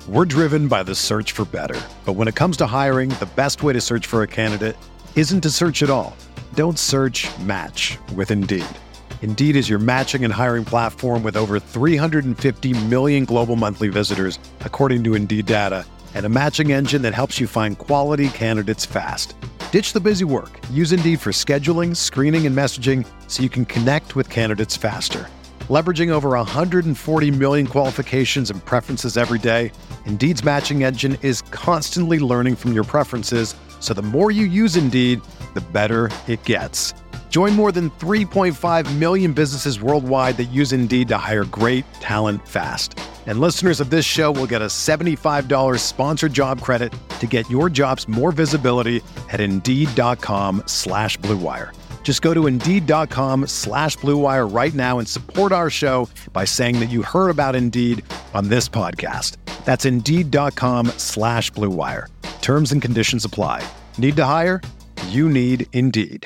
We're driven by the search for better. But when it comes to hiring, the best way to search for a candidate isn't to search at all. Don't search, match with Indeed. Indeed is your matching and hiring platform with over 350 million global monthly visitors, according to Indeed data, and a matching engine that helps you find quality candidates fast. Ditch the busy work. Use Indeed for scheduling, screening, and messaging so you can connect with candidates faster. Leveraging over 140 million qualifications and preferences every day, Indeed's matching engine is constantly learning from your preferences, so the more you use Indeed, the better it gets. Join more than 3.5 million businesses worldwide that use Indeed to hire great talent fast. And listeners of this show will get a $75 sponsored job credit to get your jobs more visibility at Indeed.com/Blue Wire. Just go to Indeed.com/Blue Wire right now and support our show by saying that you heard about Indeed on this podcast. That's Indeed.com/Blue Wire. Terms and conditions apply. Need to hire? You need Indeed.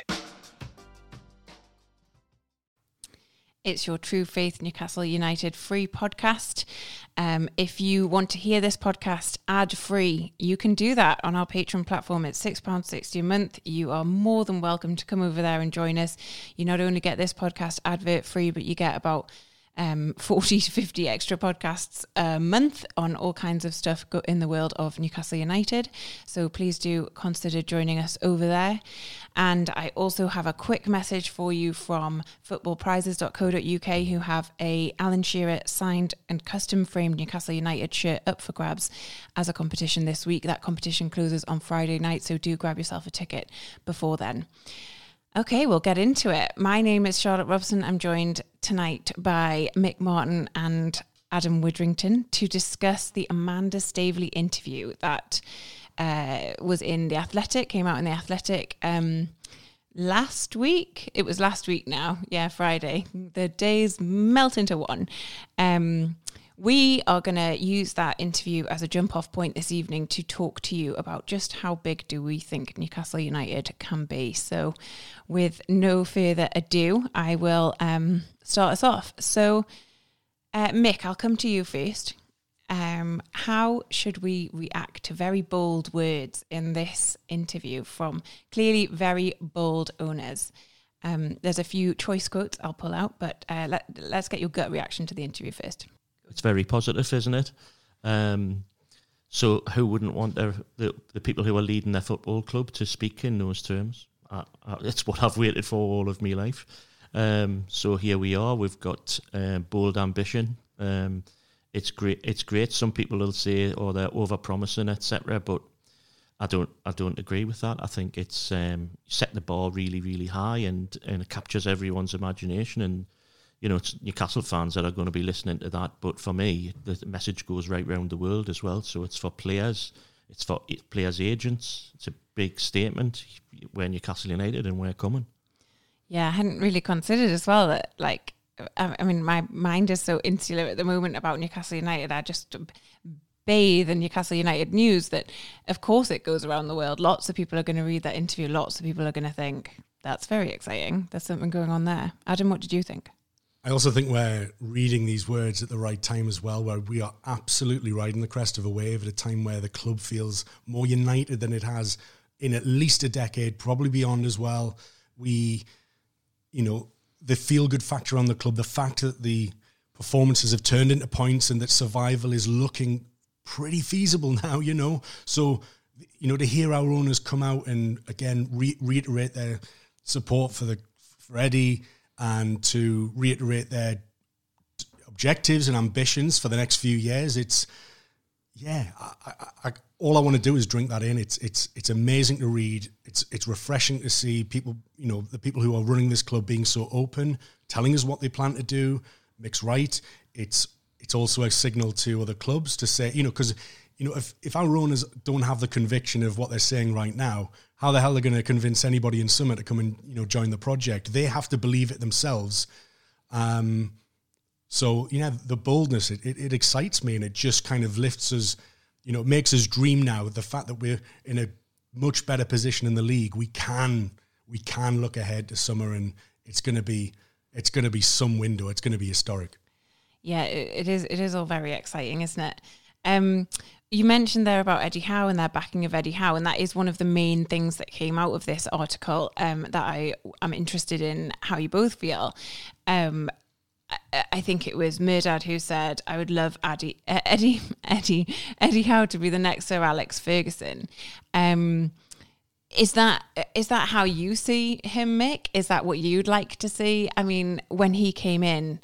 It's your True Faith Newcastle United free podcast. If you want to hear this podcast ad-free, you can do that on our Patreon platform. It's £6.60 a month. You are more than welcome to come over there and join us. You not only get this podcast advert-free, but you get about 40 to 50 extra podcasts a month on all kinds of stuff in the world of Newcastle United. So please do consider joining us over there. And I also have a quick message for you from footballprizes.co.uk, who have a Alan Shearer signed and custom framed Newcastle United shirt up for grabs as a competition this week. That competition closes on Friday night, so do grab yourself a ticket before then. Okay, we'll get into it. My name is Charlotte Robson. I'm joined tonight by Mick Martin and Adam Widrington to discuss the Amanda Staveley interview that was in The Athletic, came out in The Athletic last week. It was last week now. Yeah, Friday. The days melt into one. We are going to use that interview as a jump-off point this evening to talk to you about just how big do we think Newcastle United can be. So with no further ado, I will start us off. So, Mick, I'll come to you first. How should we react to very bold words in this interview from clearly very bold owners? There's a few choice quotes I'll pull out, but let's get your gut reaction to the interview first. It's very positive, isn't it? So who wouldn't want the people who are leading their football club to speak in those terms? It's what I've waited for all of my life. So here we are. We've got bold ambition. It's great. Some people will say, "Oh, they're over-promising, etc." But I don't agree with that. I think it's set the bar really, really high, and it captures everyone's imagination. And you know, it's Newcastle fans that are going to be listening to that. But for me, the message goes right round the world as well. So it's for players, it's for players' agents. It's a big statement. We're Newcastle United and we're coming. Yeah, I hadn't really considered as well that, like, I mean, my mind is so insular at the moment about Newcastle United. I just bathe in Newcastle United news that, of course, it goes around the world. Lots of people are going to read that interview. Lots of people are going to think, that's very exciting. There's something going on there. Adam, what did you think? I also think we're reading these words at the right time as well, where we are absolutely riding the crest of a wave at a time where the club feels more united than it has in at least a decade, probably beyond as well. The feel-good factor on the club, the fact that the performances have turned into points and that survival is looking pretty feasible now, So, to hear our owners come out and, again, reiterate their support for Eddie, and to reiterate their objectives and ambitions for the next few years, all I want to do is drink that in. It's amazing to read. It's refreshing to see people, the people who are running this club being so open, telling us what they plan to do. Mick's right. It's also a signal to other clubs to say, because if our owners don't have the conviction of what they're saying right now, how the hell are they going to convince anybody in summer to come and join the project? They have to believe it themselves. So the boldness, it excites me, and it just kind of lifts us. It makes us dream now. The fact that we're in a much better position in the league, we can look ahead to summer, and it's going to be some window. It's going to be historic. Yeah, it is all very exciting, isn't it? You mentioned there about Eddie Howe and their backing of Eddie Howe, and that is one of the main things that came out of this article that I'm interested in how you both feel. I think it was Murdad who said, I would love Eddie Howe to be the next Sir Alex Ferguson. Is that how you see him, Mick? Is that what you'd like to see? I mean, when he came in,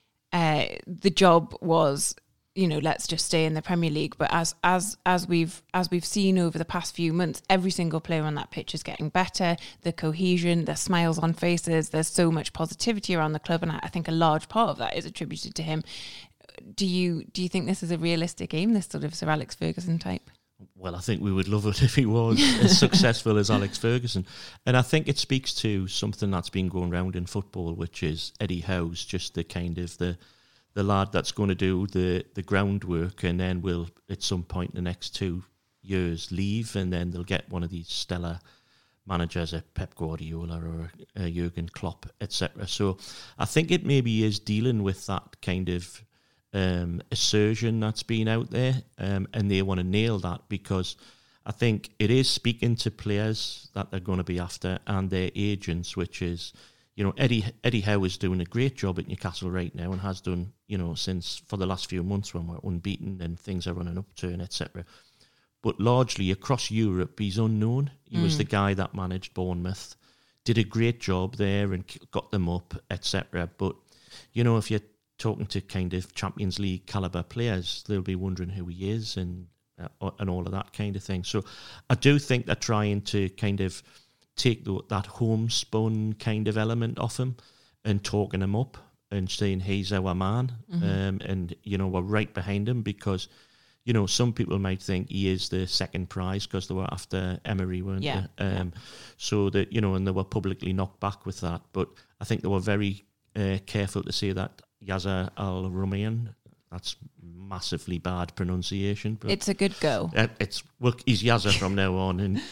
the job was, let's just stay in the Premier League. But as we've seen over the past few months, every single player on that pitch is getting better. The cohesion, the smiles on faces, there's so much positivity around the club, and I think a large part of that is attributed to him. Do you think this is a realistic aim, this sort of Sir Alex Ferguson type? Well, I think we would love it if he was as successful as Alex Ferguson. And I think it speaks to something that's been going around in football, which is Eddie Howe's just the kind of the lad that's going to do the groundwork, and then will at some point in the next 2 years leave, and then they'll get one of these stellar managers, a Pep Guardiola or a Jurgen Klopp, etc. So I think it maybe is dealing with that kind of assertion that's been out there, and they want to nail that, because I think it is speaking to players that they're going to be after and their agents, which is, Eddie Howe is doing a great job at Newcastle right now, and has done, since for the last few months when we're unbeaten and things are running upturn, etc. But largely across Europe, he's unknown. He was the guy that managed Bournemouth, did a great job there and got them up, etc. But, if you're talking to kind of Champions League caliber players, they'll be wondering who he is and all of that kind of thing. So I do think they're trying to kind of take that homespun kind of element off him and talking him up and saying he's our man, and we're right behind him, because some people might think he is the second prize because they were after Emery, weren't they? So that and they were publicly knocked back with that, but I think they were very careful to say that Yasser Al-Rumayyan, that's massively bad pronunciation, but it's a good go. He's Yasser from now on, and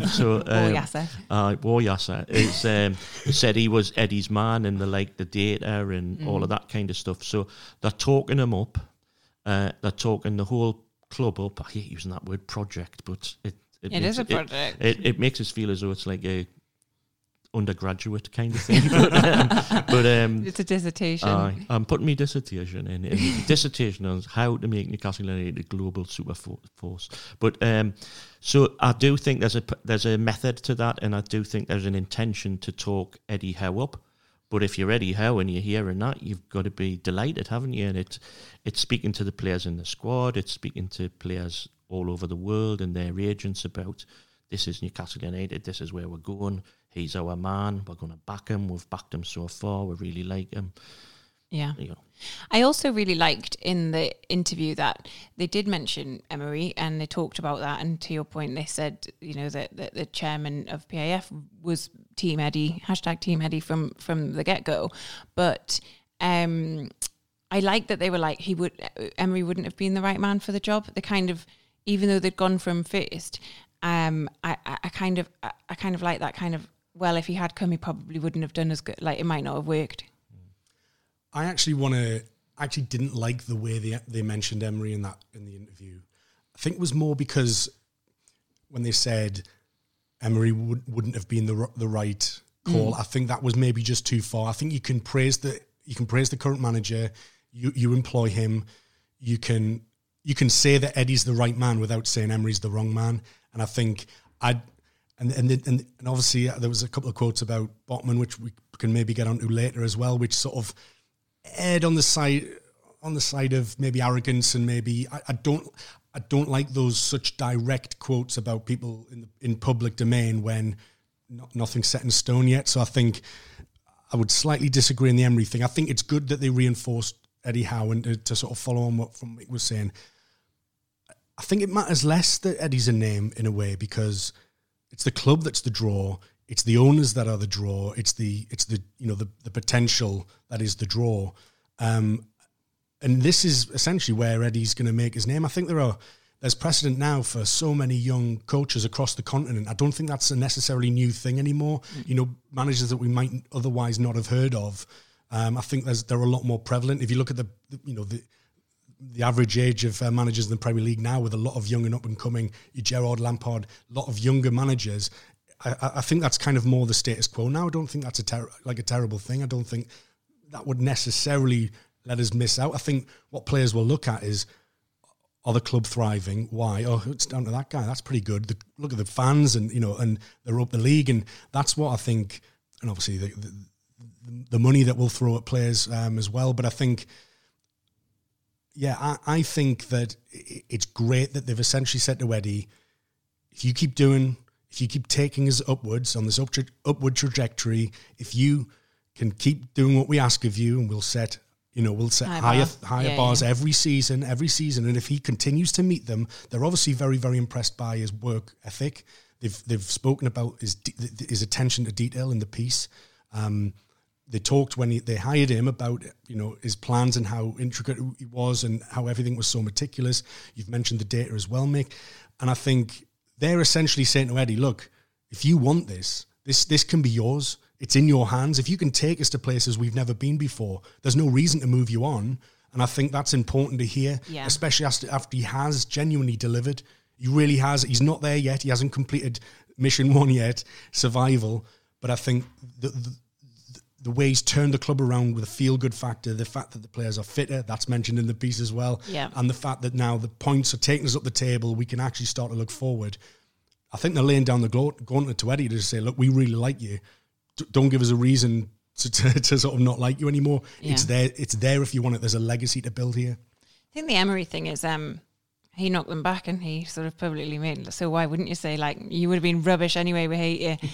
War Yasser is said he was Eddie's man, and they liked the data and all of that kind of stuff. So they're talking him up, they're talking the whole club up. I hate using that word project, but it is a project. It makes us feel as though it's like a undergraduate kind of thing, but it's a dissertation. I'm putting my dissertation in. Dissertation on how to make Newcastle United a global super force. But so I do think there's a method to that, and I do think there's an intention to talk Eddie Howe up. But if you're Eddie Howe and you're hearing that, you've got to be delighted, haven't you? And it's speaking to the players in the squad, it's speaking to players all over the world and their agents about, this is Newcastle United, this is where we're going. He's our man. We're going to back him. We've backed him so far. We really like him. Yeah. I also really liked in the interview that they did mention Emery, and they talked about that. And to your point, they said, that the chairman of PAF was Team Eddie, #Team Eddie from the get-go. But I like that they were like, Emery wouldn't have been the right man for the job. They kind of, even though they'd gone from first, I kind of like that kind of, well, if he had come, he probably wouldn't have done as good. Like, it might not have worked. I actually didn't like the way they mentioned Emery in the interview. I think it was more because when they said Emery wouldn't have been the right call, I think that was maybe just too far. I think you can praise the current manager, you employ him, you can say that Eddie's the right man without saying Emery's the wrong man. And I think and obviously there was a couple of quotes about Botman, which we can maybe get onto later as well, which sort of erred on the side of maybe arrogance, and maybe I don't like those such direct quotes about people in public domain when nothing's set in stone yet. So I think I would slightly disagree in the Emery thing. I think it's good that they reinforced Eddie Howe, and to sort of follow on what Mick was saying. I think it matters less that Eddie's a name in a way, because it's the club that's the draw. It's the owners that are the draw. It's the the potential that is the draw. And this is essentially where Eddie's going to make his name. I think there's precedent now for so many young coaches across the continent. I don't think that's a necessarily new thing anymore. Managers that we might otherwise not have heard of. I think they're a lot more prevalent. If you look at the the average age of managers in the Premier League now, with a lot of young and up and coming, Gerrard, Lampard, a lot of younger managers. I think that's kind of more the status quo now. I don't think that's a terrible thing. I don't think that would necessarily let us miss out. I think what players will look at is, are the club thriving? Why? Oh, it's down to that guy. That's pretty good. Look at the fans, and and they're up the league, and that's what I think. And obviously the money that we'll throw at players as well. But I think, I think that it's great that they've essentially said to Eddie, if you keep taking us upwards on this upward trajectory, if you can keep doing what we ask of you, and we'll set higher bars every season. And if he continues to meet them, they're obviously very, very impressed by his work ethic. They've spoken about his attention to detail in the piece. They talked when they hired him about his plans and how intricate he was and how everything was so meticulous. You've mentioned the data as well, Mick. And I think they're essentially saying to Eddie, look, if you want this can be yours. It's in your hands. If you can take us to places we've never been before, there's no reason to move you on. And I think that's important to hear, especially after he has genuinely delivered. He really has. He's not there yet. He hasn't completed mission 1 yet, survival. But I think the way he's turned the club around with a feel-good factor, the fact that the players are fitter, that's mentioned in the piece as well, and the fact that now the points are taking us up the table, we can actually start to look forward. I think they're laying down the gauntlet to Eddie to say, look, we really like you. Don't give us a reason to sort of not like you anymore. Yeah. It's there if you want it. There's a legacy to build here. I think the Emery thing is he knocked them back and he sort of publicly made it. So why wouldn't you say, like, you would have been rubbish anyway, we hate you.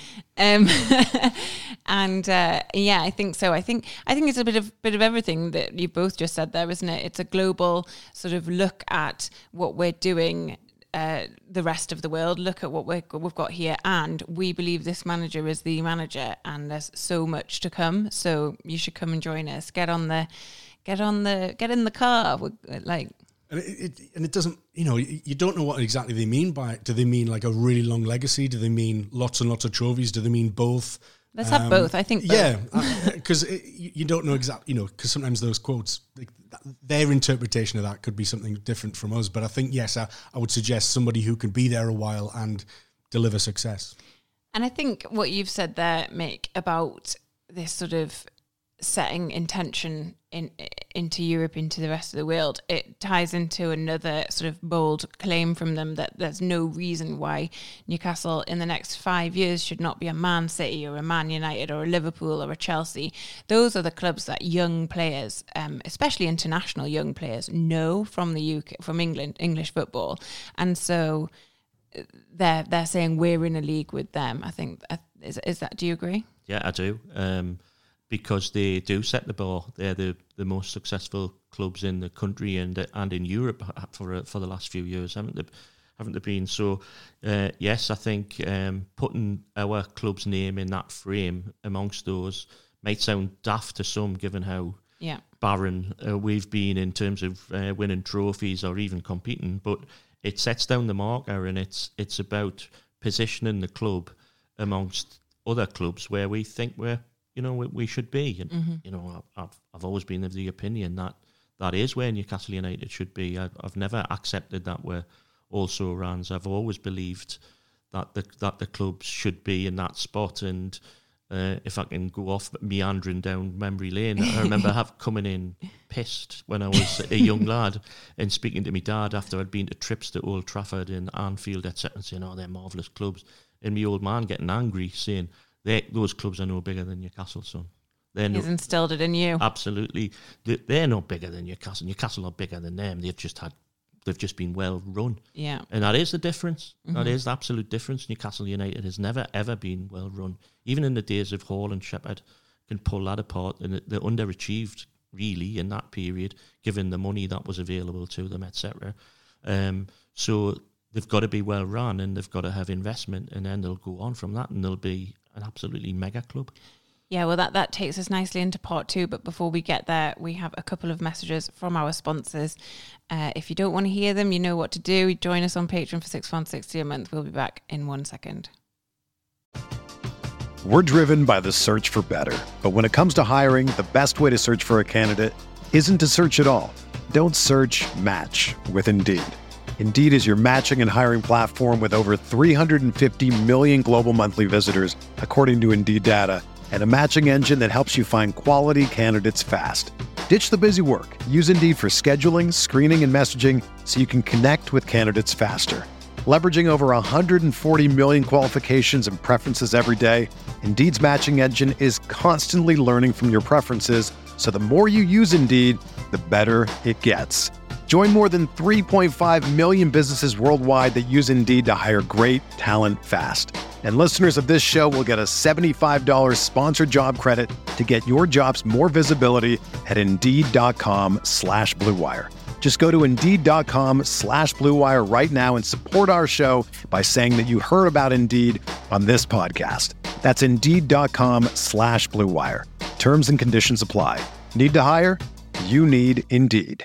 I think so. I think it's a bit of everything that you both just said there, isn't it? It's a global sort of look at what we're doing, the rest of the world, look at what we've got here, and we believe this manager is the manager, and there's so much to come. So you should come and join us. Get in the car, like. And it doesn't, you don't know what exactly they mean by it. Do they mean like a really long legacy? Do they mean lots and lots of trophies? Do they mean both? Let's have both. I think both. Yeah, because you don't know exactly, because sometimes those quotes, their interpretation of that could be something different from us. But I think, yes, I would suggest somebody who can be there a while and deliver success. And I think what you've said there, Mick, about this sort of setting intention into Europe, into the rest of the world, it ties into another sort of bold claim from them that there's no reason why Newcastle in the next 5 years should not be a Man City or a Man United or a Liverpool or a Chelsea. Those are the clubs that young players, especially international young players, know from the UK, from England, English football. And so they're saying we're in a league with them. I think, is that, do you agree? Yeah, I do. Because they do set the bar. They're the most successful clubs in the country and in Europe for the last few years, haven't they been? So, yes, I think putting our club's name in that frame amongst those might sound daft to some, given how barren we've been in terms of winning trophies or even competing. But it sets down the marker, and it's about positioning the club amongst other clubs where we think we should be. And, I've always been of the opinion that is where Newcastle United should be. I've never accepted that we're also Rans. I've always believed that the clubs should be in that spot. And if I can go off meandering down memory lane, I remember coming in pissed when I was a young lad and speaking to my dad after I'd been to trips to Old Trafford and Anfield, etc., and saying, they're marvellous clubs. And my old man getting angry, saying, those clubs are no bigger than Newcastle, son. He's instilled it in you. Absolutely. They're no bigger than Newcastle. Newcastle are bigger than them. They've just been well run. Yeah. And that is the difference. Mm-hmm. That is the absolute difference. Newcastle United has never, ever been well run. Even in the days of Hall and Shepherd, can pull that apart. And they underachieved, really, in that period, given the money that was available to them, etc. So they've got to be well run, and they've got to have investment, and then they'll go on from that, and they'll be an absolutely mega club. Yeah, well, that takes us nicely into part 2. But before we get there, we have a couple of messages from our sponsors. If you don't want to hear them, you know what to do. Join us on Patreon for £6.60 a month. We'll be back in 1 second. We're driven by the search for better. But when it comes to hiring, the best way to search for a candidate isn't to search at all. Don't search, match with Indeed. Indeed is your matching and hiring platform with over 350 million global monthly visitors, according to Indeed data, and a matching engine that helps you find quality candidates fast. Ditch the busy work. Use Indeed for scheduling, screening, and messaging so you can connect with candidates faster. Leveraging over 140 million qualifications and preferences every day, Indeed's matching engine is constantly learning from your preferences, so the more you use Indeed, the better it gets. Join more than 3.5 million businesses worldwide that use Indeed to hire great talent fast. And listeners of this show will get a $75 sponsored job credit to get your jobs more visibility at Indeed.com/Blue Wire. Just go to Indeed.com/Blue Wire right now and support our show by saying that you heard about Indeed on this podcast. That's Indeed.com/Blue Wire. Terms and conditions apply. Need to hire? You need Indeed.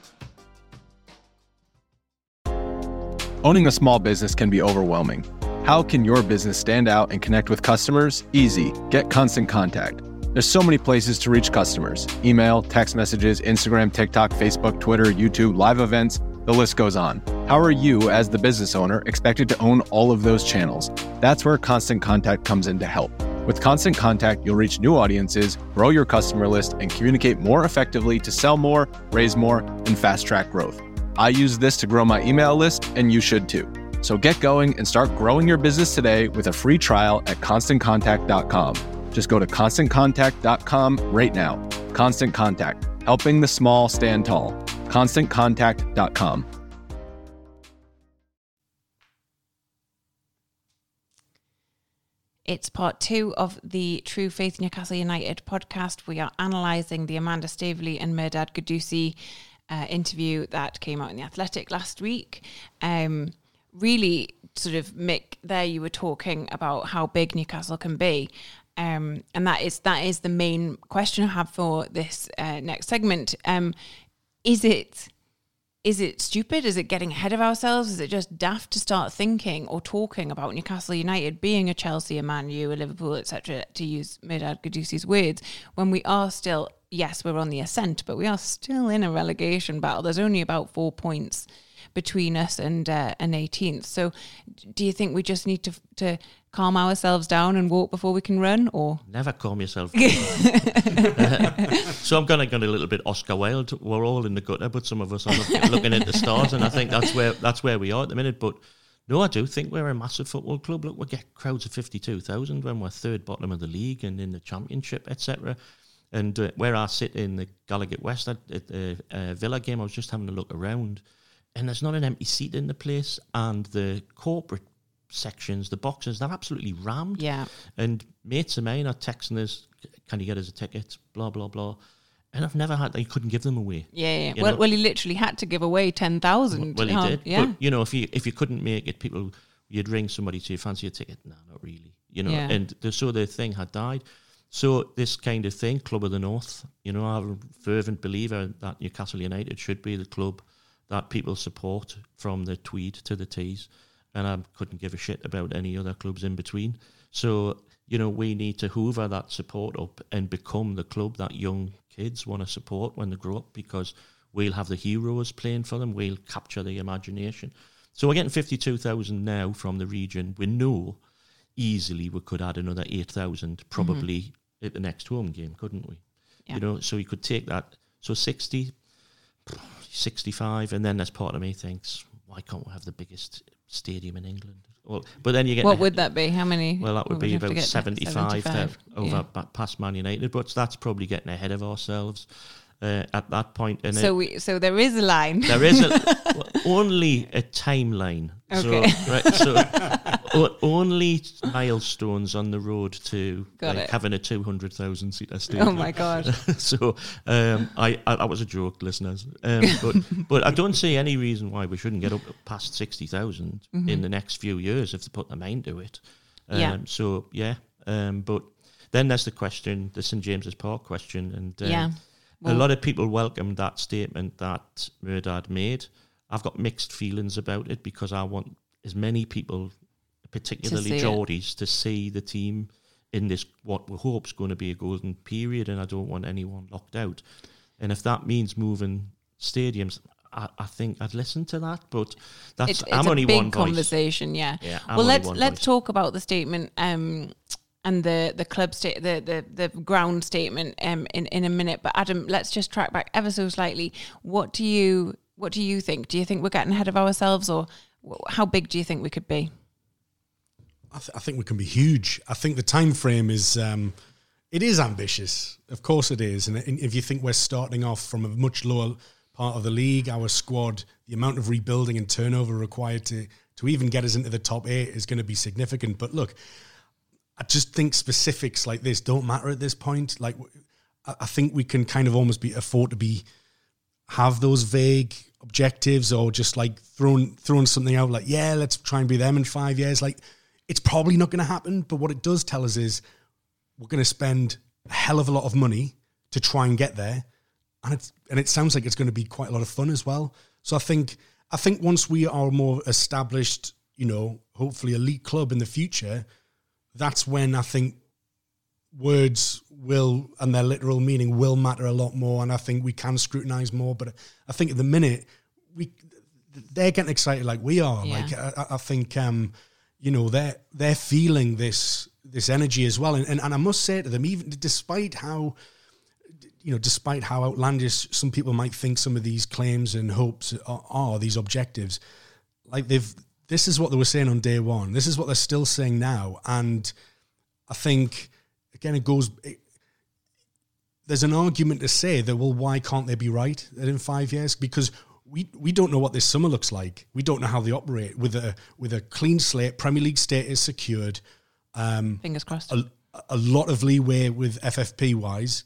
Owning a small business can be overwhelming. How can your business stand out and connect with customers? Easy. Get Constant Contact. There's so many places to reach customers. Email, text messages, Instagram, TikTok, Facebook, Twitter, YouTube, live events, the list goes on. How are you, as the business owner, expected to own all of those channels? That's where Constant Contact comes in to help. With Constant Contact, you'll reach new audiences, grow your customer list, and communicate more effectively to sell more, raise more, and fast-track growth. I use this to grow my email list, and you should too. So get going and start growing your business today with a free trial at ConstantContact.com. Just go to ConstantContact.com right now. Constant Contact, helping the small stand tall. ConstantContact.com. It's part 2 of the True Faith Newcastle United podcast. We are analysing the Amanda Staveley and Mehrdad Ghodoussi interview that came out in The Athletic last week. Really sort of, Mick, there you were talking about how big Newcastle can be. And that is the main question I have for this next segment. Is it stupid? Is it getting ahead of ourselves? Is it just daft to start thinking or talking about Newcastle United being a Chelsea, a Man U, a Liverpool, etc., to use Mehrdad Ghodoussi's words, when we are still, yes, we're on the ascent, but we are still in a relegation battle. There's only about 4 points between us and 18th. So do you think we just need to calm ourselves down and walk before we can run? Or never calm yourself down. So I'm going to go a little bit Oscar Wilde. We're all in the gutter, but some of us are looking at the stars, and I think that's where we are at the minute. But no, I do think we're a massive football club. Look, we get crowds of 52,000 when we're third bottom of the league and in the Championship, etc. And where I sit in the Gallowgate West at the Villa game, I was just having a look around, and there's not an empty seat in the place, and the corporate sections, the boxes, they're absolutely rammed. Yeah. And mates of mine are texting us, can you get us a ticket? Blah, blah, blah. And I've never had, you couldn't give them away. Yeah. Well, he literally had to give away 10,000. Well, he did. Yeah. But, if you couldn't make it, you'd ring somebody to fancy a ticket. No, not really. Yeah. And so the thing had died. So this kind of thing, Club of the North, I'm a fervent believer that Newcastle United should be the club that people support from the Tweed to the Tees. And I couldn't give a shit about any other clubs in between. So, we need to hoover that support up and become the club that young kids want to support when they grow up, because we'll have the heroes playing for them. We'll capture the imagination. So we're getting 52,000 now from the region. We know easily we could add another 8,000 probably at the next home game, couldn't we? Yeah. So you could take that. So 60, 65, and then there's part of me thinks, why can't we have the biggest stadium in England? But then you get... What would that be? How many? Well, that would be about 75 over yeah. past Man United, but that's probably getting ahead of ourselves at that point. And so there is a line. There is only a timeline. Okay. So only milestones on the road to having a 200,000 seater stadium. Oh my God. So that was a joke, listeners. But I don't see any reason why we shouldn't get up past 60,000 in the next few years if they put their mind to it. But then there's the question, the St James's Park question, and a lot of people welcomed that statement that Mehrdad made. I've got mixed feelings about it, because I want as many people, particularly Geordies, to see the team in this, what we hope is going to be a golden period, and I don't want anyone locked out. And if that means moving stadiums, I think I'd listen to that, but that's it's I'm a only big one voice. conversation. Yeah. I'm Well, only let's voice. talk about the statement and the club the ground statement in a minute. But Adam, let's just track back ever so slightly. What do you think? Do you think we're getting ahead of ourselves, or how big do you think we could be? I think we can be huge. I think the time frame is it is ambitious. Of course it is. And if you think we're starting off from a much lower part of the league, our squad, the amount of rebuilding and turnover required to even get us into the top 8 is going to be significant. But look, I just think specifics like this don't matter at this point. Like, I think we can kind of almost afford to have those vague objectives, or just like throwing something out like, yeah, let's try and be them in 5 years. Like, it's probably not going to happen. But what it does tell us is we're going to spend a hell of a lot of money to try and get there. And it sounds like it's going to be quite a lot of fun as well. So I think once we are a more established, hopefully elite club in the future, that's when I think words will, and their literal meaning will matter a lot more. And I think we can scrutinise more. But I think at the minute, they're getting excited like we are. Yeah. Like I think they're feeling this energy as well. And I must say to them, even despite how outlandish some people might think some of these claims and hopes are, these objectives, like this is what they were saying on day one. This is what they're still saying now. And I think, again, there's an argument to say that, well, why can't they be right in 5 years? Because we don't know what this summer looks like. We don't know how they operate with a clean slate, Premier League status secured. Fingers crossed. A lot of leeway with FFP wise.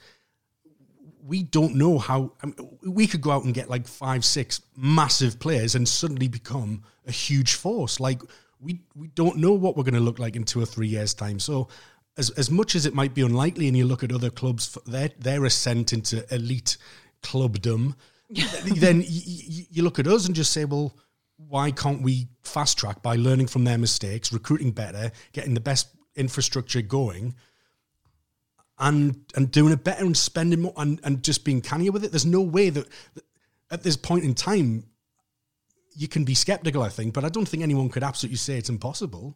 We don't know how. We could go out and get like 5-6 massive players and suddenly become a huge force. Like, we don't know what we're going to look like in 2 or 3 years' time. So as much as it might be unlikely, and you look at other clubs, their ascent into elite clubdom, then you look at us and just say, well, why can't we fast track by learning from their mistakes, recruiting better, getting the best infrastructure going, and doing it better and spending more and just being cannier with it? There's no way that at this point in time you can be skeptical, I think, but I don't think anyone could absolutely say it's impossible.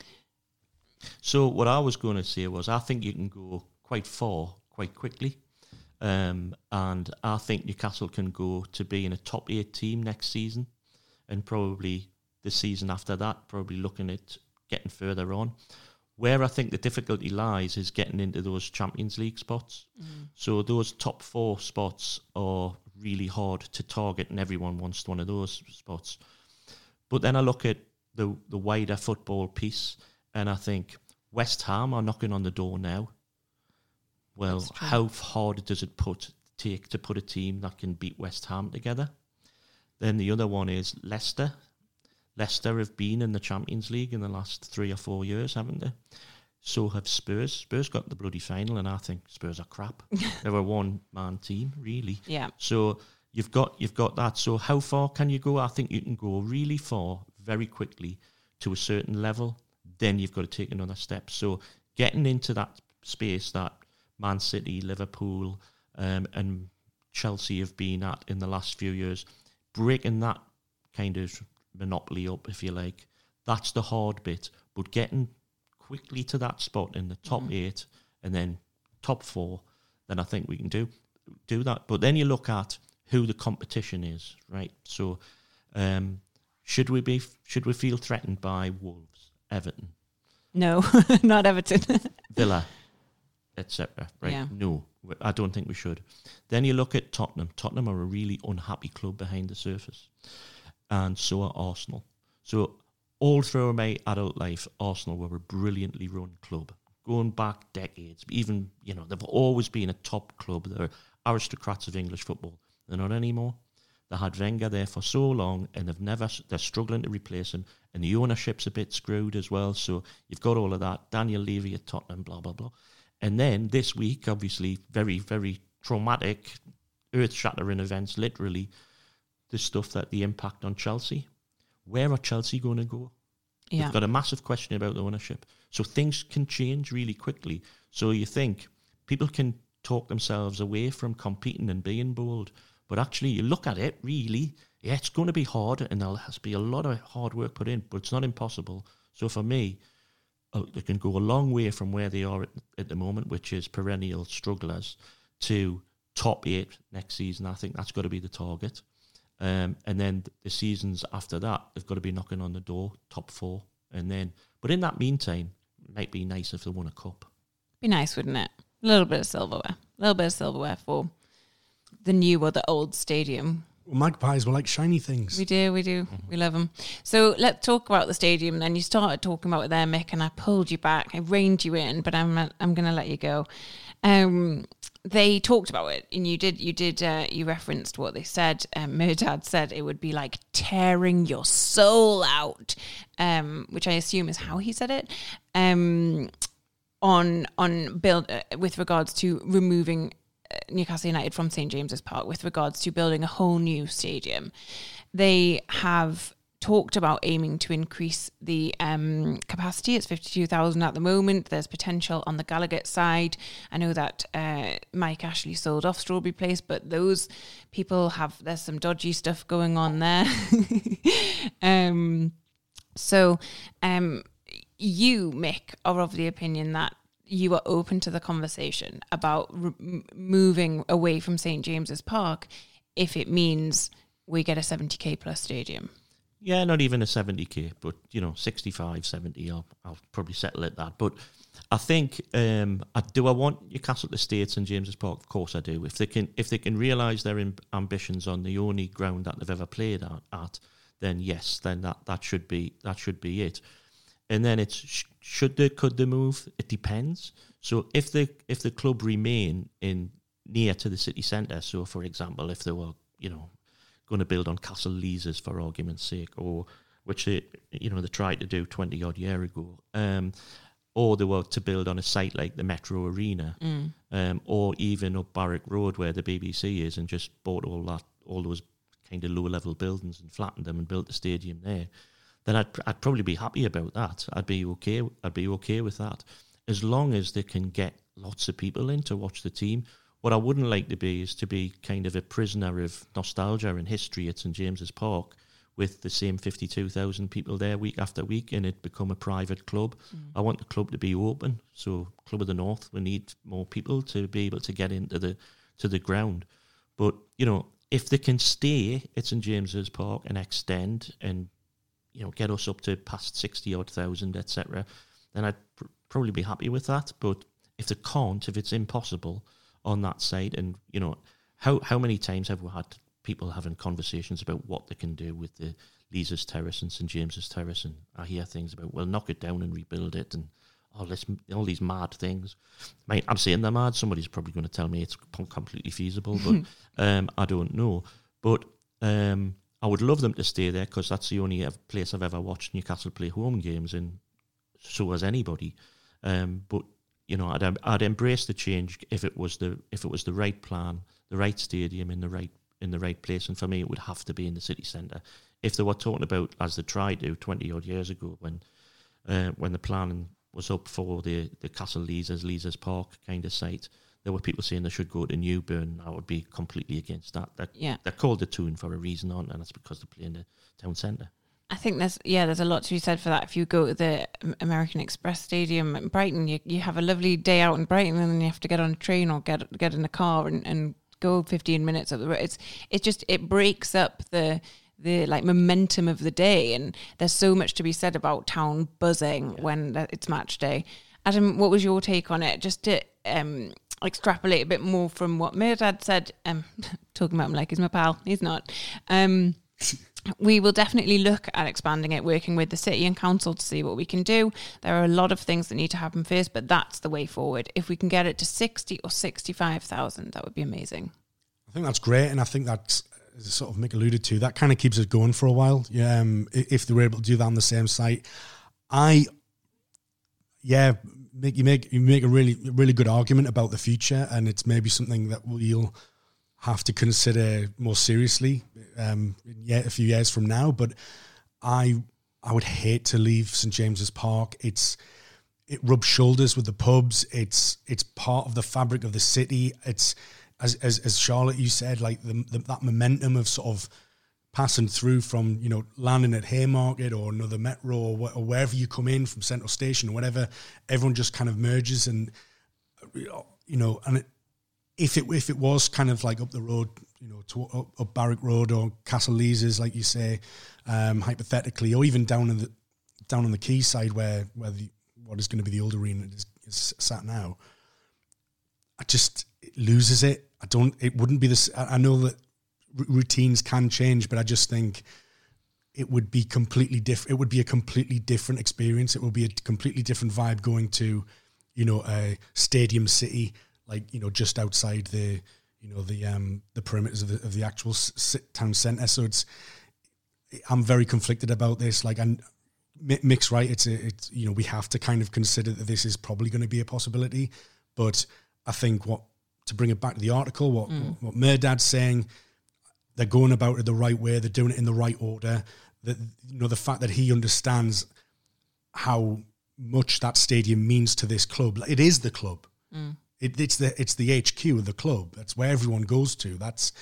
So what I was going to say was, I think you can go quite far quite quickly. And I think Newcastle can go to being a top 8 team next season, and probably the season after that, probably looking at getting further on. Where I think the difficulty lies is getting into those Champions League spots. So those top 4 spots are really hard to target, and everyone wants one of those spots. But then I look at the wider football piece, and I think West Ham are knocking on the door now. Well, how hard does it take to put a team that can beat West Ham together? Then the other one is Leicester. Leicester have been in the Champions League in the last 3 or 4 years, haven't they? So have Spurs. Spurs got the bloody final, and I think Spurs are crap. They're a one-man team, really. Yeah. So you've got that. So how far can you go? I think you can go really far very quickly to a certain level. Then you've got to take another step. So getting into that space that Man City, Liverpool, and Chelsea have been at in the last few years, breaking that kind of monopoly up, if you like, that's the hard bit. But getting quickly to that spot in the top 8 and then top 4, then I think we can do that. But then you look at who the competition is, right? So should we feel threatened by Wolves, Everton? No, not Everton. Villa, etc. Right? Yeah. No, I don't think we should. Then you look at Tottenham. Tottenham are a really unhappy club behind the surface, and so are Arsenal. So all through my adult life, Arsenal were a brilliantly run club, going back decades. Even, they've always been a top club. They're aristocrats of English football. They're not anymore. They had Wenger there for so long, and they're struggling to replace him, and the ownership's a bit screwed as well. So you've got all of that. Daniel Levy at Tottenham, blah, blah, blah. And then this week, obviously, very, very traumatic, earth-shattering events, literally, the stuff the impact on Chelsea. Where are Chelsea going to go? Yeah. They've got a massive question about the ownership. So things can change really quickly. So you think people can talk themselves away from competing and being bold, But actually, you look at it, really, yeah, it's going to be hard, and there has to be a lot of hard work put in, but it's not impossible. So for me, they can go a long way from where they are at the moment, which is perennial strugglers, to top 8 next season. I think that's got to be the target. And then the seasons after that, they've got to be knocking on the door, top 4. But in that meantime, it might be nice if they won a cup. Be nice, wouldn't it? A little bit of silverware for the new or the old stadium. Well, magpies were like shiny things. We do. Mm-hmm. We love them. So let's talk about the stadium. Then you started talking about it there, Mick, and I pulled you back. I reined you in, but I'm going to let you go. They talked about it, and you referenced what they said. Mehrdad said it would be like tearing your soul out, which I assume is how he said it. On build with regards to removing Newcastle United from St James's Park, with regards to building a whole new stadium. They have talked about aiming to increase the capacity. It's 52,000 at the moment. There's potential on the Gallowgate side. I know that Mike Ashley sold off Strawberry Place, but those people there's some dodgy stuff going on there. You, Mick, are of the opinion that you are open to the conversation about moving away from St James's Park if it means we get a 70k plus stadium. Yeah, not even a 70k, but 65, 70. I'll probably settle at that. But I think, do I want Newcastle to stay at St James's Park? Of course I do. If they can realise their ambitions on the only ground that they've ever played at, then yes, then that should be it. And then it's could they move? It depends. So if the club remain near to the city centre, so for example, if they were going to build on Castle Leazes for argument's sake, or which they tried to do 20 odd year ago, or they were to build on a site like the Metro Arena, or even up Barrack Road where the BBC is, and just bought all those kind of low level buildings and flattened them and built the stadium there, then I'd probably be happy about that. I'd be okay with that, as long as they can get lots of people in to watch the team. What I wouldn't like to be is to be kind of a prisoner of nostalgia and history at St James's Park with the same 52,000 people there week after week, and it become a private club. I want the club to be open. So Club of the North, we need more people to be able to get into the ground. But if they can stay at St James's Park and extend and get us up to past 60,000, etc., then I'd probably be happy with that. But if they can't, if it's impossible on that side, and how many times have we had people having conversations about what they can do with the Leazes Terrace and St James's Terrace, and I hear things about, well, knock it down and rebuild it, and all these mad things. I'm saying they're mad. Somebody's probably going to tell me it's completely feasible, but I don't know. But I would love them to stay there, because that's the only place I've ever watched Newcastle play home games in. So has anybody. But I'd embrace the change if it was the right plan, the right stadium in the right place. And for me, it would have to be in the city centre. If they were talking about, as they tried to 20 odd years ago, when the plan was up for the Castle Leazes Park kind of site, there were people saying they should go to Newburn. I would be completely against that. They're called the Toon for a reason, aren't they? And that's because they play in the town centre. I think there's a lot to be said for that. If you go to the American Express Stadium in Brighton, you have a lovely day out in Brighton, and then you have to get on a train or get in a car and go 15 minutes up the road. It breaks up the like momentum of the day, and there's so much to be said about town buzzing when it's match day. Adam, what was your take on it? Just to extrapolate a bit more from what Mehrdad said, talking about him like he's my pal. He's not. We will definitely look at expanding it, working with the city and council to see what we can do. There are a lot of things that need to happen first, but that's the way forward. If we can get it to 60 or 65,000, that would be amazing. I think that's great, and I think that's, as sort of Mick alluded to, that kind of keeps us going for a while. If they were able to do that on the same site, you make a really good argument about the future, and it's maybe something that we'll have to consider more seriously a few years from now. But I would hate to leave St James's Park. It rubs shoulders with the pubs. It's part of the fabric of the city. as Charlotte, you said, like that momentum of sort of passing through from, you know, landing at Haymarket or another metro or wherever you come in from Central Station or whatever, everyone just kind of merges. And, you know, and if it was kind of like up the road, you know, up Barrack Road or Castle Leazes, like you say, hypothetically, or even down on the quayside where what is going to be the old arena is sat now, it loses it. It wouldn't be this. I know that routines can change, but I just think it would be completely different. It would be a completely different experience. It would be a completely different vibe going to, you know, a Stadium City, like, you know, just outside the, you know, the perimeters of the actual town centre. So I'm very conflicted about this. Like, and Mick's right. It's you know, we have to kind of consider that this is probably going to be a possibility. But I think to bring it back to the article, what Mehrdad's saying, they're going about it the right way. They're doing it in the right order. That, you know, the fact that he understands how much that stadium means to this club. It is the club. It's the HQ of the club. That's where everyone goes to. That's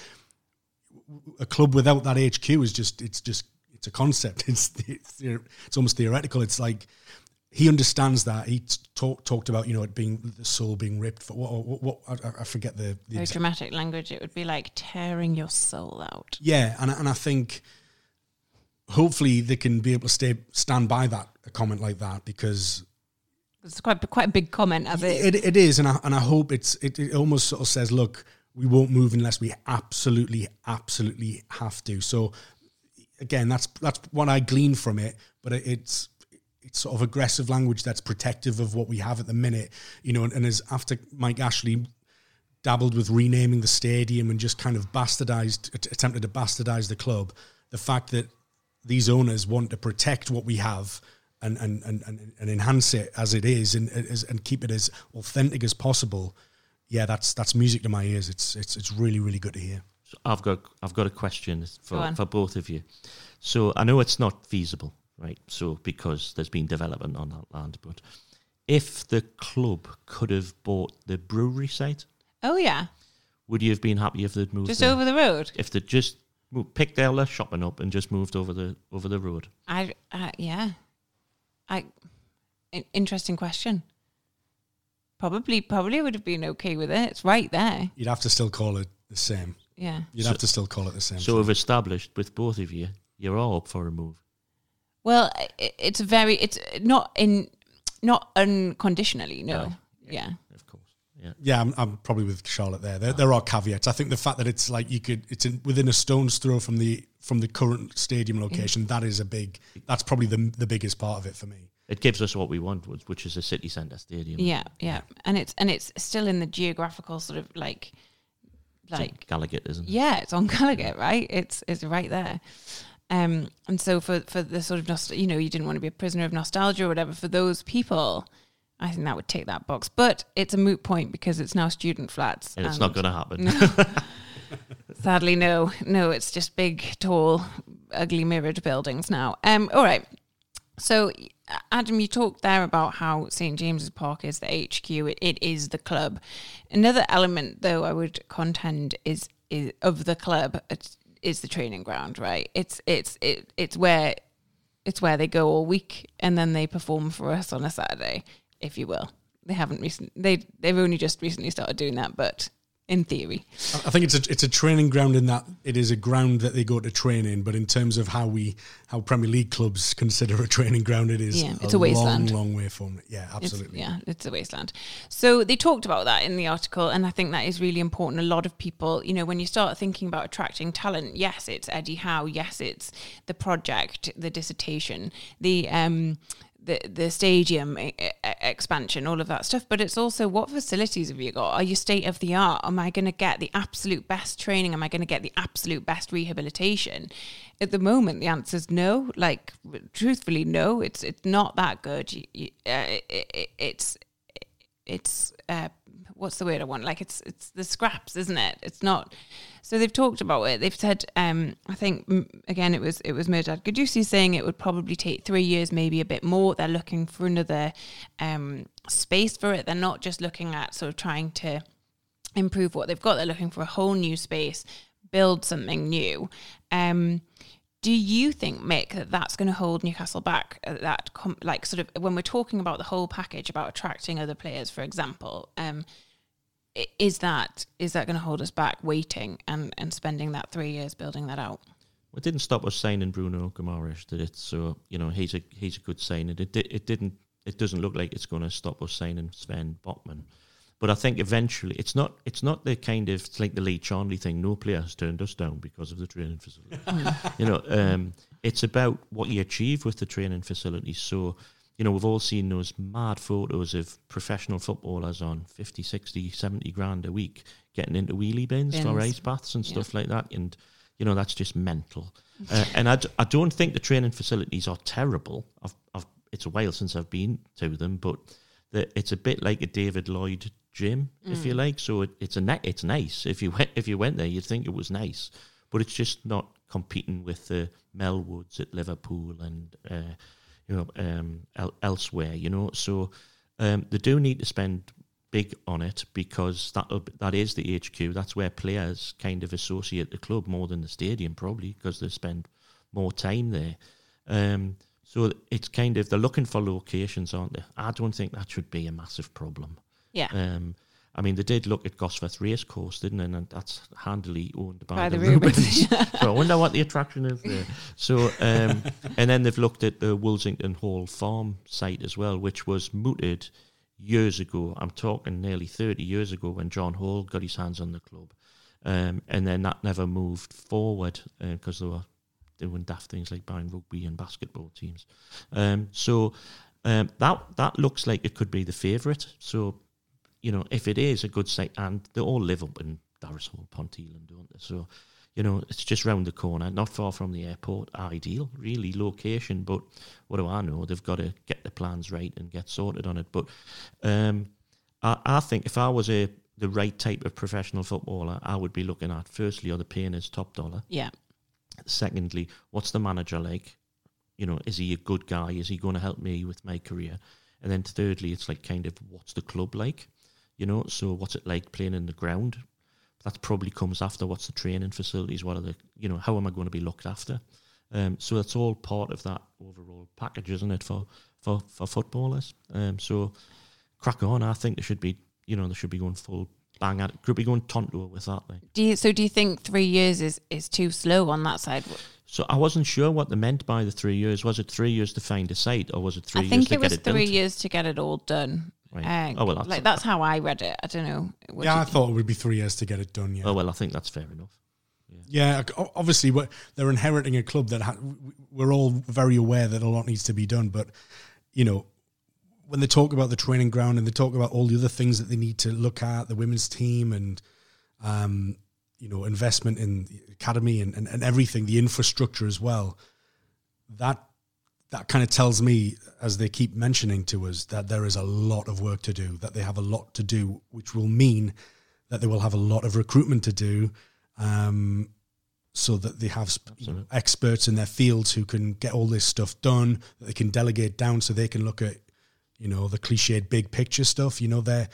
a club without that HQ is just it's a concept. It's almost theoretical. It's like he understands that. He talked about, you know, it being the soul being ripped for what I forget the very dramatic language. It would be like tearing your soul out. Yeah, and I think hopefully they can be able to stand by a comment like that, because it's quite a big comment as it is, and I hope it almost sort of says, look, we won't move unless we absolutely have to. So again, that's what I glean from it, but it's sort of aggressive language that's protective of what we have at the minute, you know, and as after Mike Ashley dabbled with renaming the stadium and just kind of attempted to bastardize the club, the fact that these owners want to protect what we have and enhance it as it is and keep it as authentic as possible, yeah, that's music to my ears. It's really, really good to hear. So I've got a question for both of you. So I know it's not feasible, right? So because there's been development on that land, but if the club could have bought the brewery site, oh yeah, would you have been happy if they'd moved just there? Over the road? If they just picked all their shopping up and just moved over the road? Yeah. Interesting question. Probably would have been okay with it. It's right there. You'd have to still call it the same. Yeah. You'd have to still call it the same. So we've established with both of you, you're all up for a move. Well, it's not unconditionally, no. Yeah. Of course. Yeah. Yeah, I'm probably with Charlotte there. There are caveats. I think the fact that it's like within a stone's throw from the current stadium location, that's probably the biggest part of it for me. It gives us what we want, which is a city centre stadium. Yeah. And it's still in the geographical sort of like Gallowgate, isn't it? Yeah, it's on Gallowgate, right? It's right there. And so for the sort of you know, you didn't want to be a prisoner of nostalgia or whatever, for those people, I think that would take that box. But it's a moot point because it's now student flats. And it's not going to happen. No. Sadly, no. No, it's just big, tall, ugly mirrored buildings now. All right. So, Adam, you talked there about how St. James's Park is the HQ. It is the club. Another element, though, I would contend is of the club is the training ground, right? It's where they go all week and then they perform for us on a Saturday, if you will. They've only just recently started doing that, but in theory, I think it's a training ground in that it is a ground that they go to train in. But in terms of how Premier League clubs consider a training ground, it's a wasteland. Long way from it. Yeah, absolutely. It's a wasteland. So they talked about that in the article, and I think that is really important. A lot of people, you know, when you start thinking about attracting talent, yes, it's Eddie Howe, yes, it's the project, the dissertation, the stadium expansion, all of that stuff, but it's also what facilities have you got? Are you state of the art? Am I going to get the absolute best training? Am I going to get the absolute best rehabilitation? At the moment, the answer is no. Like, truthfully, no. It's not that good. It's what's the word I want? Like, it's the scraps, isn't it? It's not. So they've talked about it. They've said, I think, again, it was Mehrdad Ghodoussi saying it would probably take 3 years, maybe a bit more. They're looking for another space for it. They're not just looking at sort of trying to improve what they've got. They're looking for a whole new space, build something new. Do you think, Mick, that that's going to hold Newcastle back? Like sort of when we're talking about the whole package, about attracting other players, for example, is that going to hold us back, waiting and spending that 3 years building that out? Well, it didn't stop us signing Bruno Guimaraes, did it? So he's a good signing. It doesn't look like it's going to stop us signing Sven Botman. But I think eventually it's not the kind of, it's like the Lee Charnley thing. No player has turned us down because of the training facility. It's about what you achieve with the training facilities. So, we've all seen those mad photos of professional footballers on 50, 60, 70 grand a week getting into wheelie bins for ice baths and stuff like that. And, that's just mental. And I don't think the training facilities are terrible. It's a while since I've been to them, but it's a bit like a David Lloyd gym, if you like. So it's nice. If you went there, you'd think it was nice, but it's just not competing with the Melwoods at Liverpool and elsewhere. So they do need to spend big on it, because that is the HQ. That's where players kind of associate the club more than the stadium, probably, because they spend more time there. So it's kind of, they're looking for locations, aren't they? I don't think that should be a massive problem. Yeah. They did look at Gosforth Racecourse, didn't they? And that's handily owned by the Rubens. So I wonder what the attraction is there. So, and then they've looked at the Woolsington Hall Farm site as well, which was mooted years ago. I'm talking nearly 30 years ago, when John Hall got his hands on the club. And then that never moved forward because they were doing daft things like buying rugby and basketball teams. So that looks like it could be the favourite. So, if it is a good site, and they all live up in Darrishall, Ponteland, don't they? So, it's just round the corner, not far from the airport. Ideal, really, location. But what do I know? They've got to get the plans right and get sorted on it. But I think if I was the right type of professional footballer, I would be looking at, firstly, are they paying us top dollar? Yeah. Secondly, what's the manager like? Is he a good guy? Is he going to help me with my career? And then thirdly, it's like kind of, what's the club like? So what's it like playing in the ground? That probably comes after. What's the training facilities? What are the, how am I going to be looked after? So that's all part of that overall package, isn't it, for footballers? So crack on. I think they should be, they should be going full bang at it. Could be going Tonto with that. Like. Do you think 3 years is too slow on that side? So I wasn't sure what they meant by the 3 years. Was it 3 years to find a site, or was it 3 years to get it built? I think it was 3 years to get it all done. Right. That's how I read it. I don't know. I thought it would be 3 years to get it done. Yeah. Oh well, I think that's fair enough. Yeah, obviously they're inheriting a club that we're all very aware that a lot needs to be done. But when they talk about the training ground and they talk about all the other things that they need to look at, the women's team and investment in the academy and everything, the infrastructure as well, that kind of tells me, as they keep mentioning to us, that there is a lot of work to do, that they have a lot to do, which will mean that they will have a lot of recruitment to do, so that they have experts in their fields who can get all this stuff done, that they can delegate down so they can look at, the cliched big picture stuff. The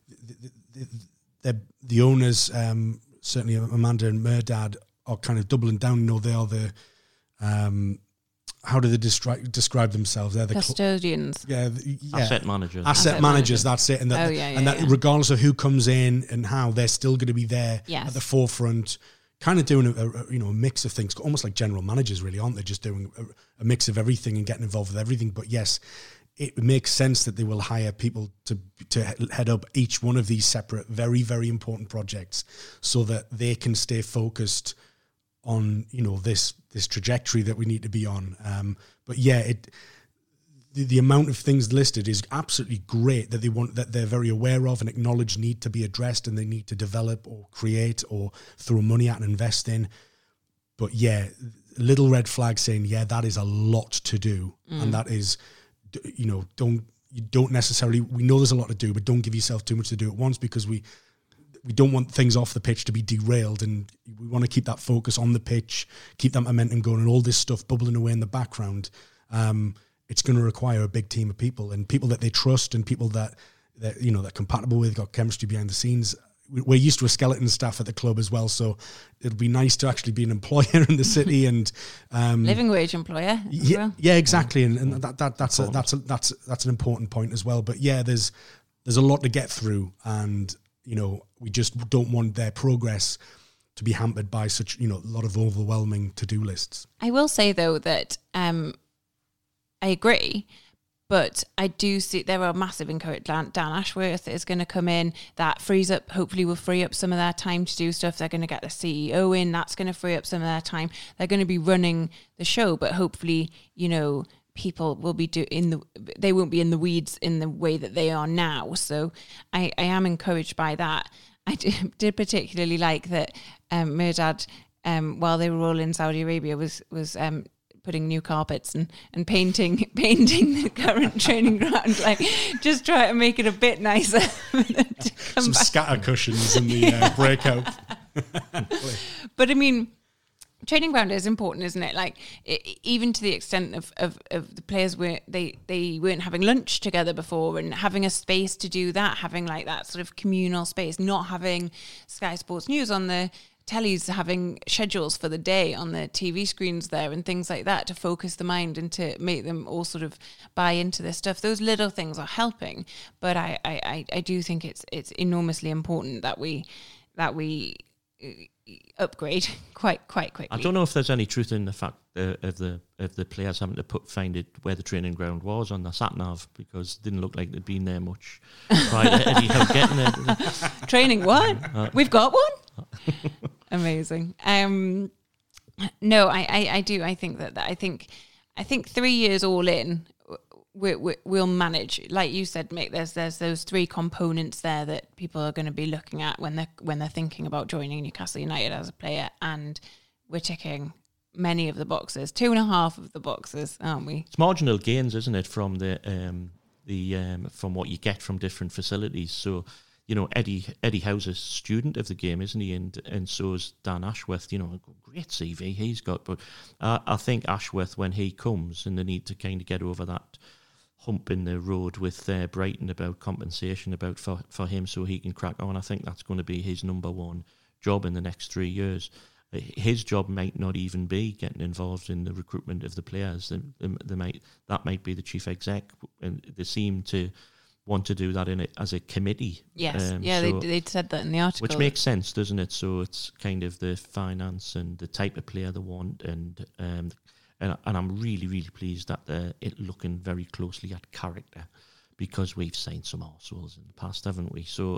owners, certainly Amanda and Mehrdad, are kind of doubling down. They are the... how do they describe themselves? They're the custodians. Asset managers. Asset managers, that's it. And that regardless of who comes in and how, they're still going to be there at the forefront, kind of doing a mix of things, almost like general managers, really, aren't they? Just doing a mix of everything and getting involved with everything. But yes, it makes sense that they will hire people to head up each one of these separate, very, very important projects, so that they can stay focused on this trajectory that we need to be on. But yeah, the amount of things listed is absolutely great, that they're very aware of and acknowledge need to be addressed, and they need to develop or create or throw money at and invest in. But yeah, little red flag saying, that is a lot to do, and that is, we know there's a lot to do, but don't give yourself too much to do at once, because we don't want things off the pitch to be derailed, and we want to keep that focus on the pitch, keep that momentum going, and all this stuff bubbling away in the background. It's going to require a big team of people, and people that they trust, and people that they're compatible with, got chemistry behind the scenes. we're used to a skeleton staff at the club as well, so it'd be nice to actually be an employer in the city and living wage employer. Yeah, exactly, and that's an important point as well. But yeah, there's a lot to get through, and we just don't want their progress to be hampered by such a lot of overwhelming to-do lists. I will say though that I agree. But I do see there are massive encouragement. Dan Ashworth is going to come in. That hopefully will free up some of their time to do stuff. They're going to get the CEO in. That's going to free up some of their time. They're going to be running the show, but hopefully, people will be they won't be in the weeds in the way that they are now. So I am encouraged by that. I did particularly like that Mehrdad, while they were all in Saudi Arabia, was putting new carpets and painting the current training ground, like just try to make it a bit nicer. Some scatter cushions in the breakout. But I mean, training ground is important, isn't it? Like even to the extent of the players where they weren't having lunch together before, and having a space to do that, having like that sort of communal space, not having Sky Sports News on the tellies, having schedules for the day on the TV screens there and things like that to focus the mind and to make them all sort of buy into this stuff. Those little things are helping, but I do think it's enormously important that we upgrade quite quickly. I don't know if there's any truth in the fact of the players having to find it where the training ground was on the sat nav, because it didn't look like they'd been there much prior to Eddie Howe getting it. Training what? We've got one. Amazing. No, I do. I think that I think 3 years all in, we'll manage. Like you said, Mick, there's those three components there that people are going to be looking at when they're thinking about joining Newcastle United as a player, and we're ticking many of the boxes, 2.5 of the boxes, aren't we? It's marginal gains, isn't it, from from what you get from different facilities. So, Eddie Howe's a student of the game, isn't he? And so is Dan Ashworth. A great CV he's got. But I think Ashworth, when he comes, and they need to kind of get over that hump in the road with Brighton about compensation for him, so he can crack on. I think that's going to be his number one job in the next 3 years. His job might not even be getting involved in the recruitment of the players. That might be the chief exec, and they seem to want to do that as a committee. Yes, they said that in the article. Which makes sense, doesn't it? So it's kind of the finance and the type of player they want, and I'm really, really pleased that they're looking very closely at character, because we've seen some arseholes in the past, haven't we? So,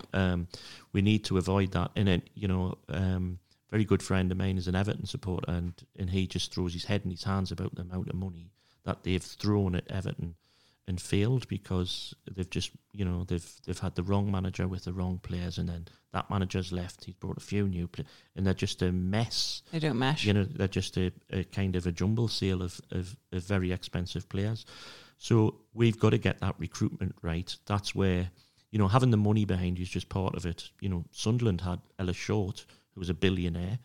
we need to avoid that. And then, very good friend of mine is an Everton supporter, and he just throws his head in his hands about the amount of money that they've thrown at Everton and failed, because they've just, they've had the wrong manager with the wrong players, and then that manager's left. He's brought a few new players, and they're just a mess. They don't mesh. They're just a kind of a jumble sale of very expensive players. So we've got to get that recruitment right. That's where, having the money behind you is just part of it. Sunderland had Ellis Short, who was a billionaire,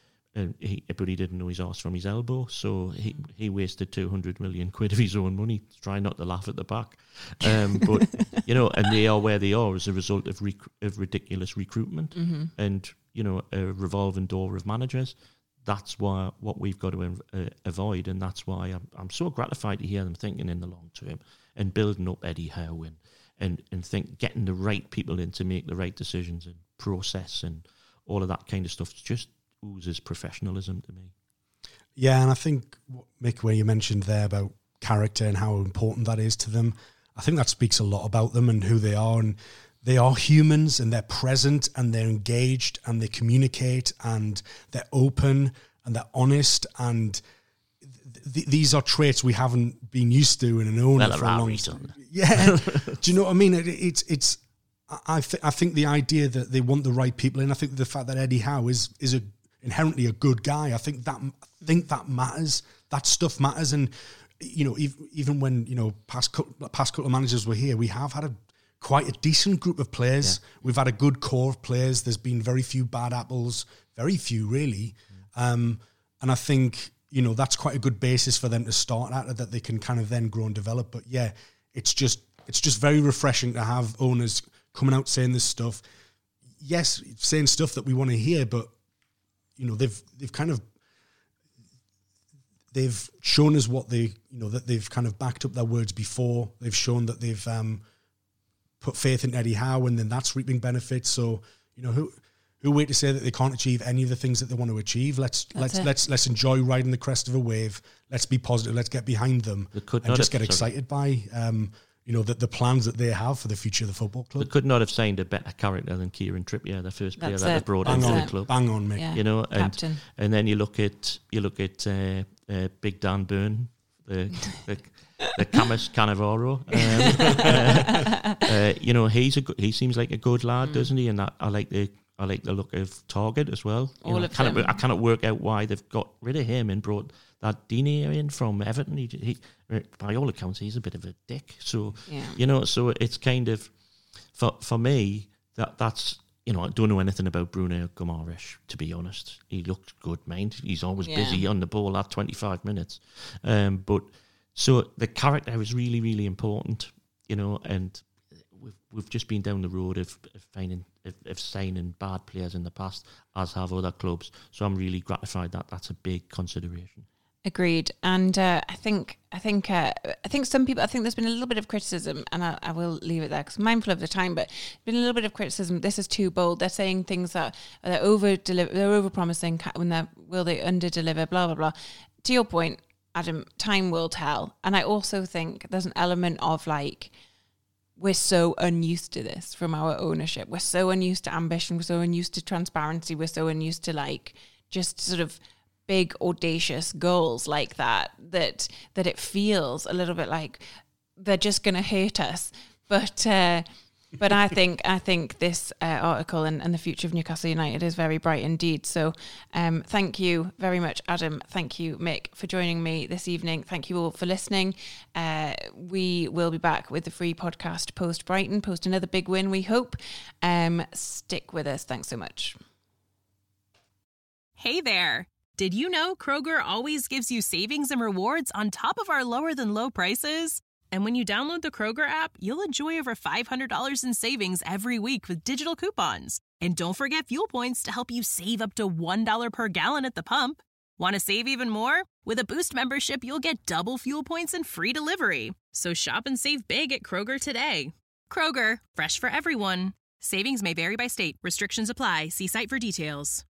but he didn't know his arse from his elbow, so he wasted 200 million quid of his own money. Try not to laugh at the back, but and they are where they are as a result of ridiculous recruitment, and a revolving door of managers. That's what we've got to avoid, and that's why I'm so gratified to hear them thinking in the long term and building up Eddie Howe and getting the right people in to make the right decisions and process and all of that kind of stuff. It's just oozes professionalism to me. Yeah, and I think, Mick, where you mentioned there about character and how important that is to them, I think that speaks a lot about them and who they are. And they are humans, and they're present, and they're engaged, and they communicate, and they're open, and they're honest, and these are traits we haven't been used to in an owner for a long time. Yeah, do you know what I mean? It's. I think the idea that they want the right people in. I think the fact that Eddie Howe is inherently a good guy. I think that matters. That stuff matters. And even when past couple of managers were here, we have had quite a decent group of players. Yeah. We've had a good core of players. There's been very few bad apples, very few really. And I think that's quite a good basis for them to start at, that they can kind of then grow and develop. But yeah, it's just very refreshing to have owners coming out saying this stuff. yes, saying stuff that we want to hear, but they've shown us what that they've kind of backed up their words before. They've shown that they've put faith in Eddie Howe, and then that's reaping benefits. So who wait to say that they can't achieve any of the things that they want to achieve? Let's enjoy riding the crest of a wave. Let's be positive. Let's get behind them and just get excited by the plans that they have for the future of the football club. They could not have signed a better character than Kieran Trippier, the first player that they brought into the club. Bang on, mate. Yeah. Captain. And then you look at Big Dan Burn, the Camus Cannavaro. He seems like a good lad, doesn't he? And I like the look of Targett as well. I cannot work out why they've got rid of him and brought that Digne in from Everton. He by all accounts, he's a bit of a dick. So so it's kind of for me that's. I don't know anything about Bruno Guimaraes, to be honest. He looked good, mind. He's always busy on the ball at 25 minutes. But so the character is really, really important, and we've just been down the road of signing bad players in the past, as have other clubs. So I'm really gratified that that's a big consideration. Agreed. And I think some people, I think there's been a little bit of criticism, and I will leave it there because I'm mindful of the time, but been a little bit of criticism. This is too bold. They're saying things that they're over promising when will they under deliver, blah, blah, blah. To your point, Adam, time will tell. And I also think there's an element of we're so unused to this from our ownership. We're so unused to ambition. We're so unused to transparency. We're so unused to just sort of big audacious goals like that it feels a little bit like they're just going to hurt us. But I think this article and the future of Newcastle United is very bright indeed. So thank you very much, Adam. Thank you, Mick, for joining me this evening. Thank you all for listening. We will be back with the free podcast post Brighton, post another big win, we hope. Stick with us. Thanks so much. Hey there. Did you know Kroger always gives you savings and rewards on top of our lower than low prices? And when you download the Kroger app, you'll enjoy over $500 in savings every week with digital coupons. And don't forget fuel points to help you save up to $1 per gallon at the pump. Want to save even more? With a Boost membership, you'll get double fuel points and free delivery. So shop and save big at Kroger today. Kroger, fresh for everyone. Savings may vary by state. Restrictions apply. See site for details.